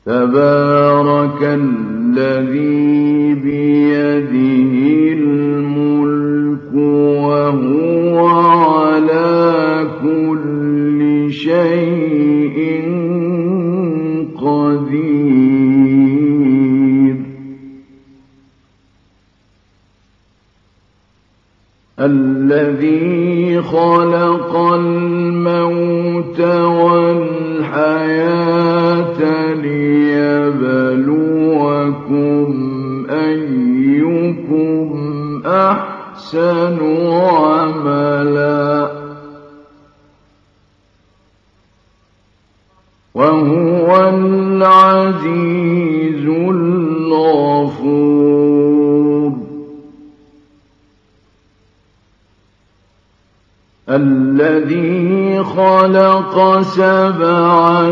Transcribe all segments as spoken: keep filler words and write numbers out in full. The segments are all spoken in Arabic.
تبارك الذي بيده الملك وهو على كل شيء قدير. الذي خلق الموت والحياة ليبلوكم أيكم أحسن عملا وهو العزيز الغفور. الذي خلق سبع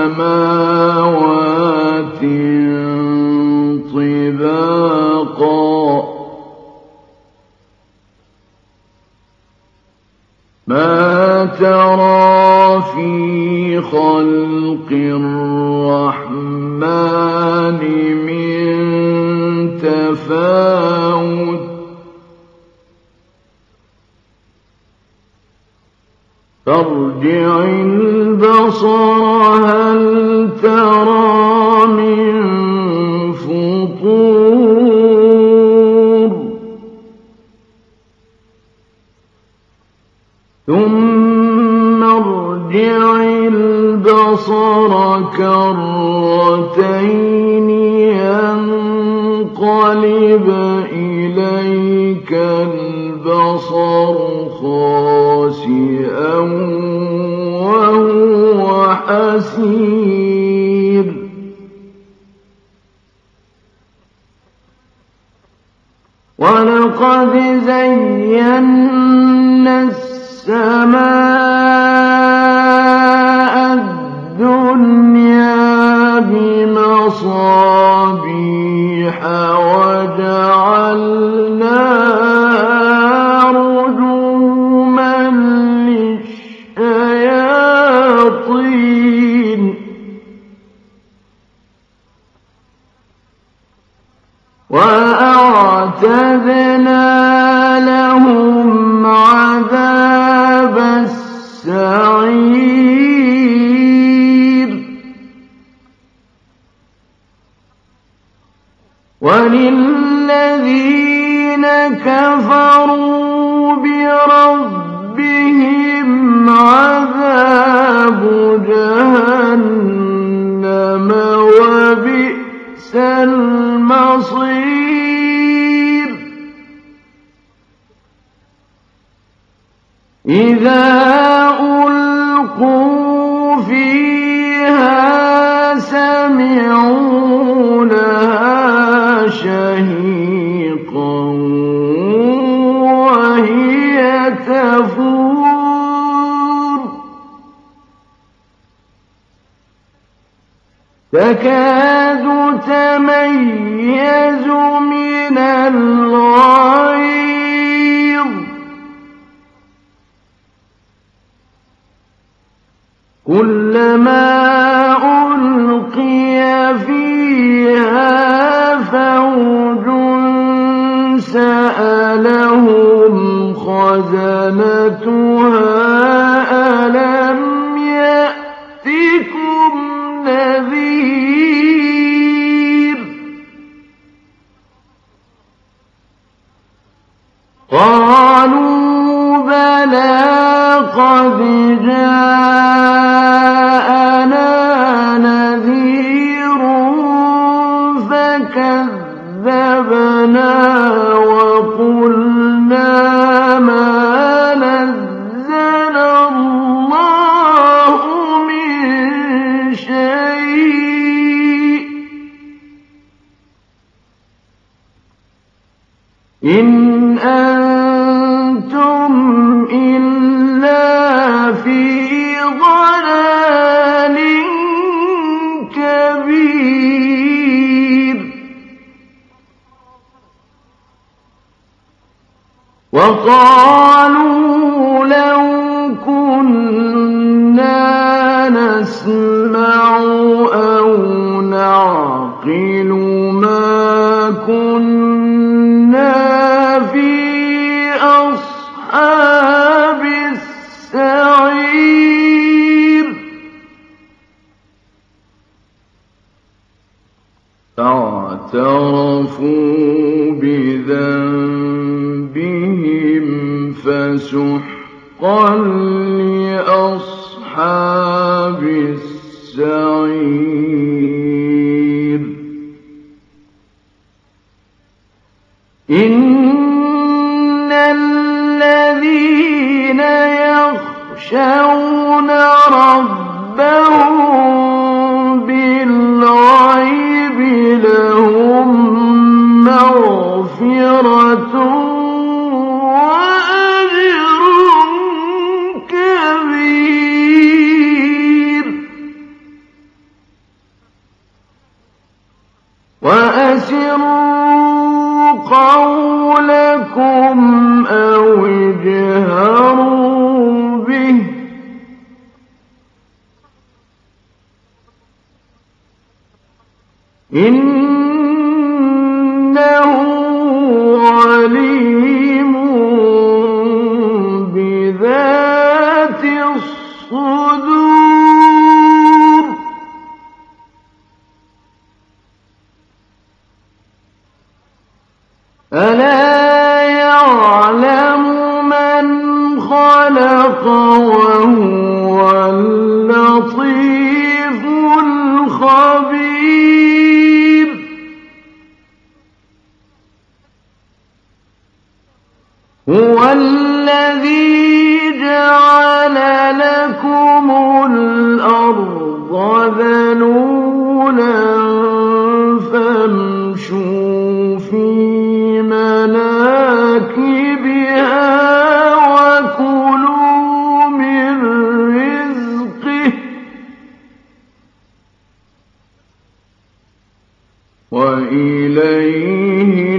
سماوات طباقا ما ترى في خلق الرحمن من تفاوت فارجع البصر هل ترى من فطور ثم ارجع البصر كرتين ينقلب إليك البصر خاسئا وهو حسير. ولقد زينا السماء الدنيا بمصابيح وجعلناها رجوما للشياطين وأعتدنا لهم عذاب السعير. وللذين كفروا بربهم عذاب جهنم وبئس المصير. إذا ألقوا فيها سمعوا لها شهيقا وهي تفور تكاد تميز من الغيظ كلما ألقي فيها فوج سألهم خزنتها ألم يأتكم نذير قالوا بلى قد جاءنا نذير فكذبنا وقلنا ما نزل الله من شيء إن أنتم إلا في ضلال كبير. وقالوا لو كنا نسمع أو نعلم نعقل ما كنا في أصحاب السعير فاعترفوا بذنبهم فسحقا لأصحاب السعير إن الذين يخشون ربهم بالغيب لهم مغفرة وأجر كبير وأسروا قولكم أو اجهروا به إنه عليم بذات الصدور ألا يعلم من خلق وهو اللطيف الخبير هو الذي جعل لكم الأرض ذلولا فامشوا في مناكبها وكلوا من رزقه وإليه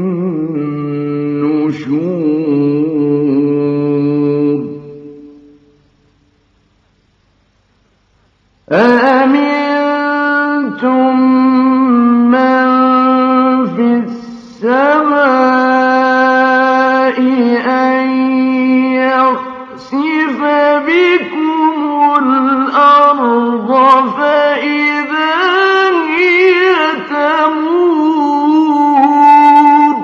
النشور أأمنتم من في السماء أن يخسف بكم الأرض فإذا هي تمور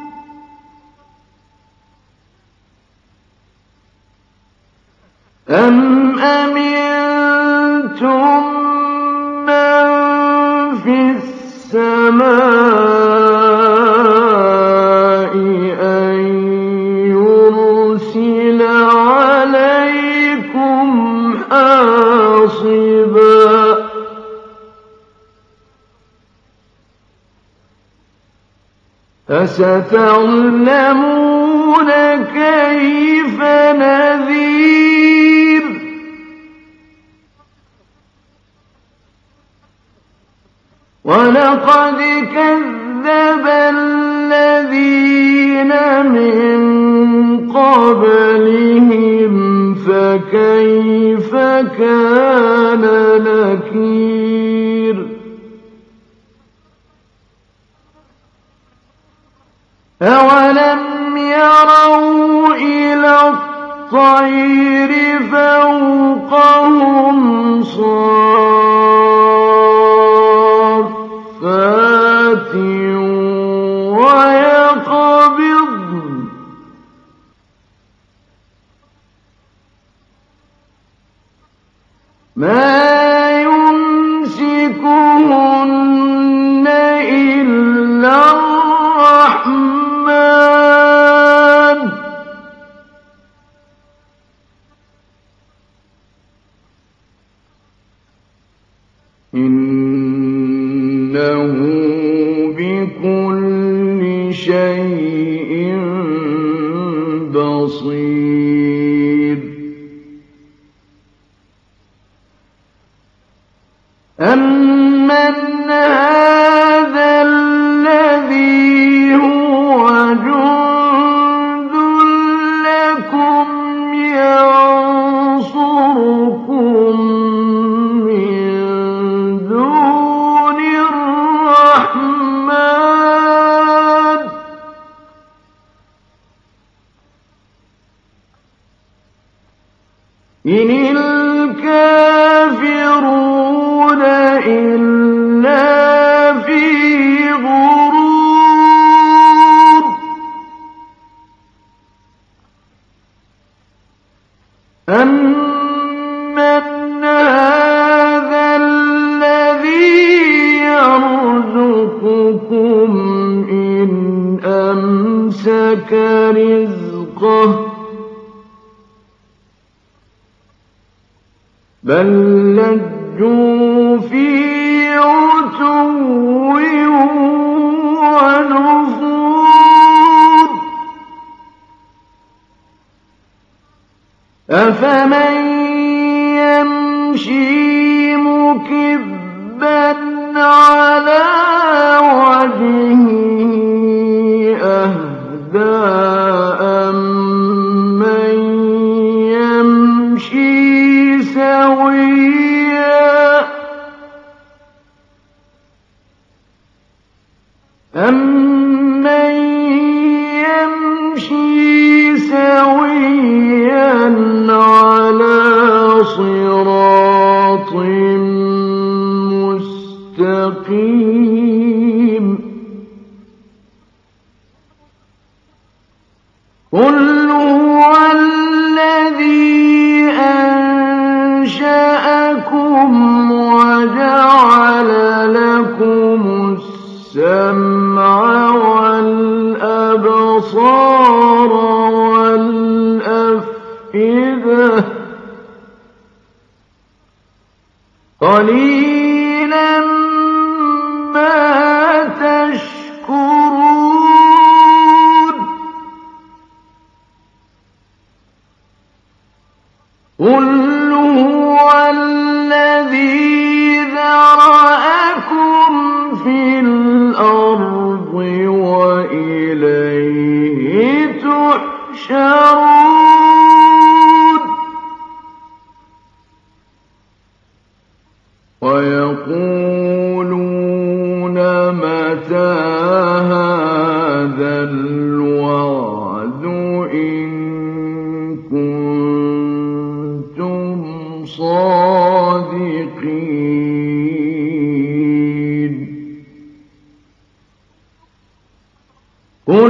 أم أمنتم من في السماء أن يرسل عليكم حاصبا فستعلمون كيف نذير ولقد كذب الذين من قبلهم فكيف كان نكير أولم يروا إلى الطير فوقهم صافات ويقبضن ما يمسكهن إن الكافرون إلا في غرور أَمَّنْ هَٰذَا الَّذِي يَرْزُقُكُمْ إِنْ أَمْسَكَ رِزْقَهُ بَل لَّجُّوا فِي عُتُوٍّ وَنُفُورٍ أَفَمَن يَمْشِي مُكِبًّا عَلَىٰ وَجْهِهِ أَهْدَىٰ أَمَّن يَمْشِي سَوِيًّا أَمَّن يَمْشِي سَوِيًّا عَلَىٰ صِرَاطٍ مُّسْتَقِيمٍ قُلْ هُوَ الَّذِي أَنشَأَكُمْ وَجَعَلَ لَكُمُ السَّمْعَ وَالْأَبْصَارَ وَالْأَفْئِدَةَ ۚ قَلِيلًا مَّا تَشْكُرُونَ قُلْ هُوَ الَّذِي ذَرَأَكُمْ فِي الْأَرْضِ وَإِلَيْهِ تُحْشَرُونَ وَيَقُولُونَ مَتَىٰ هَٰذَا الْوَعْدُ إِن كُنتُمْ صَادِقِينَ قُلْ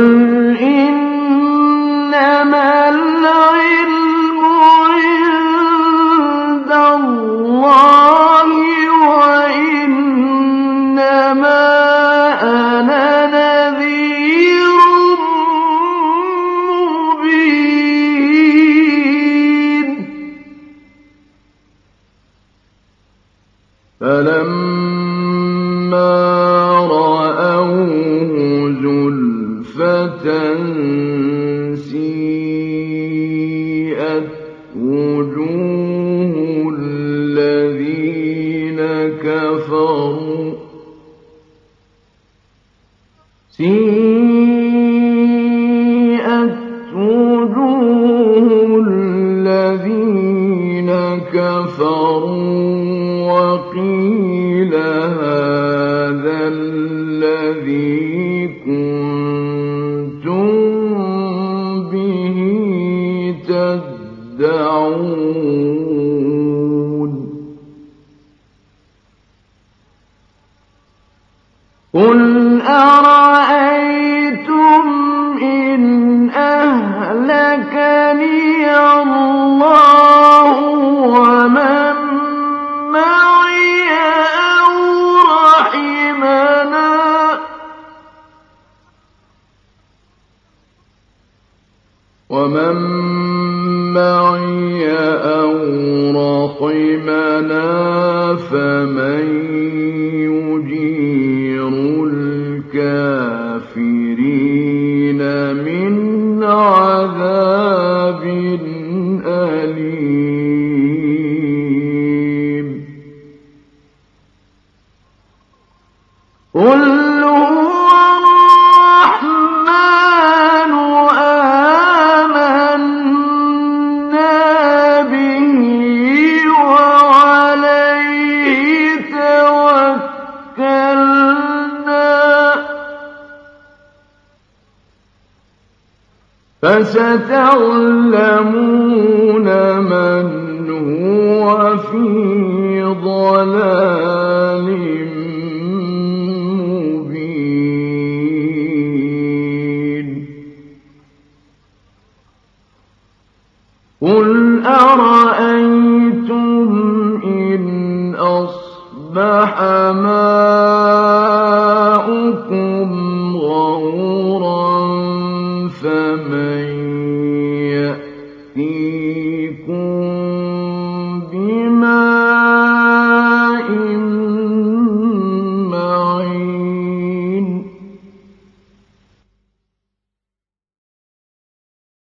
إِنَّمَا الْعِلْمُ عِندَ اللَّهِ وَإِنَّمَا أَنَا نَذِيرٌ مُّبِينٌ فَلَمَّا رَأَوْهُ زُلْفَةً سِيئَتْ وُجُوهُ الَّذِينَ كَفَرُوا سِيئَتْ وُجُوهُ الَّذِينَ كَفَرُوا وَقِيلَ هَٰذَا الَّذِي كُنتُم بِهِ تَدَّعُونَ قُلْ أَرَأَيْتُمْ إِنْ أَهْلَكَنِيَ اللَّهُ وَمَن مَّعِيَ أَوْ رَحِمَنَا وَمَن مَّعِيَ أَوْ رَحِمَنَا فَمَن يُجِيرُ الْكَافِرِينَ مِنْ عَذَابٍ أَلِيمٍ قُلْ هُوَ الرَّحْمَٰنُ آمَنَّا بِهِ وَعَلَيْهِ تَوَكَّلْنَا فَسَتَعْلَمُونَ مَنْ ضلال مبين قل أرأيتم إن أصبح ماؤكم غورا فمن يأتيكم